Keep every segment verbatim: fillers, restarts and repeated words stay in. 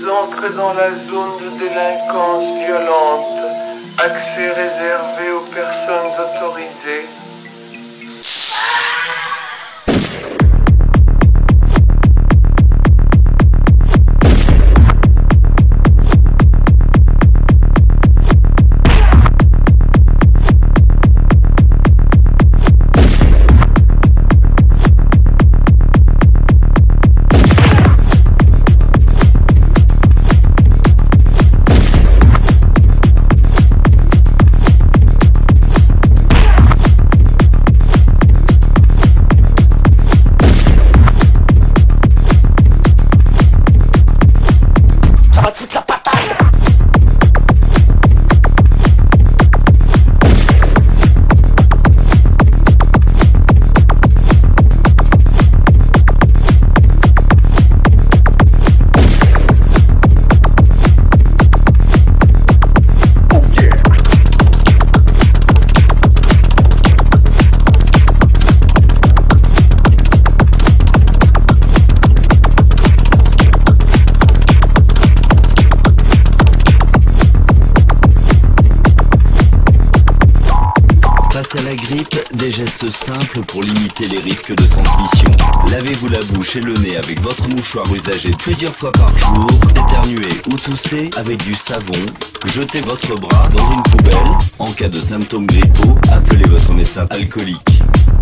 Vous entrez dans la zone de délinquance violente. Accès réservé aux personnes autorisées. Des gestes simples pour limiter les risques de transmission. Lavez-vous la bouche et le nez avec votre mouchoir usagé plusieurs fois par jour. Éternuez ou toussez avec du savon. Jetez votre bras dans une poubelle. En cas de symptômes grippaux, appelez votre médecin alcoolique.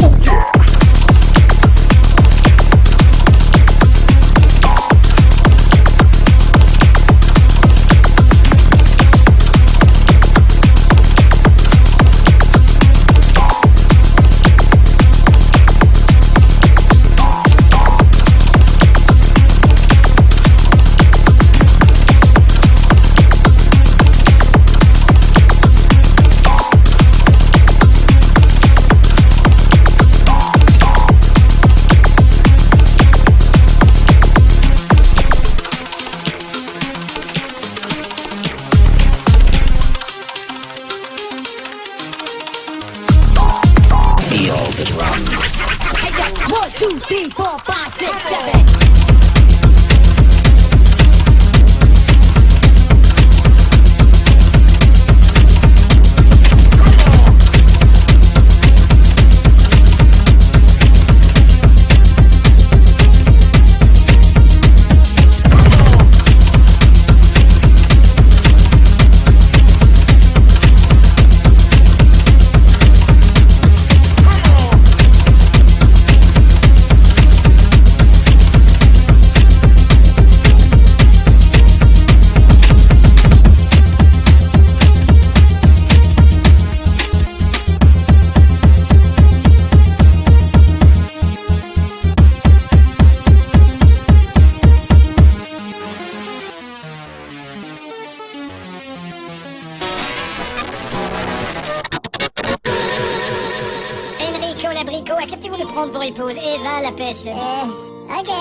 Acceptez-vous de prendre pour épouse Eva la pêche? Euh, ok.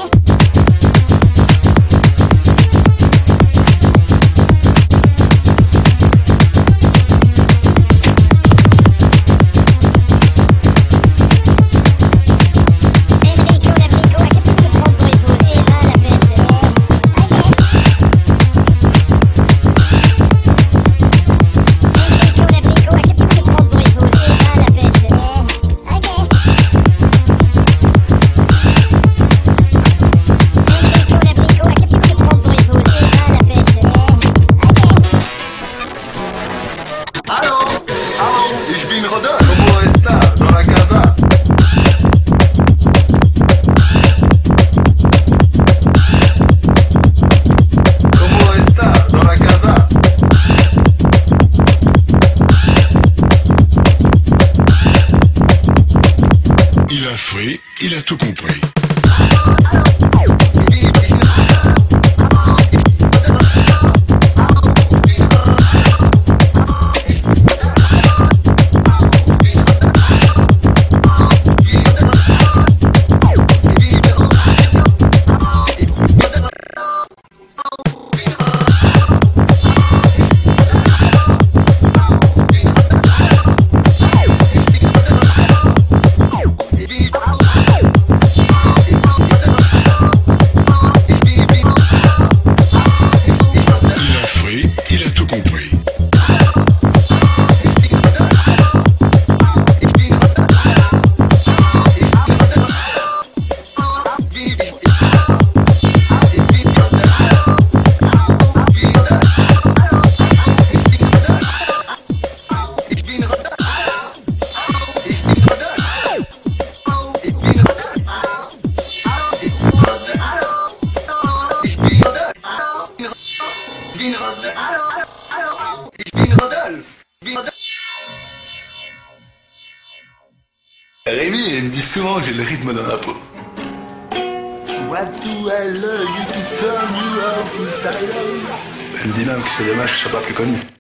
Il a tout compris. Yeah. Rémi, il me dit souvent que j'ai le rythme dans la peau. What do I love you to turn you out inside out? Elle me dit même que c'est dommage que je sois pas plus connu.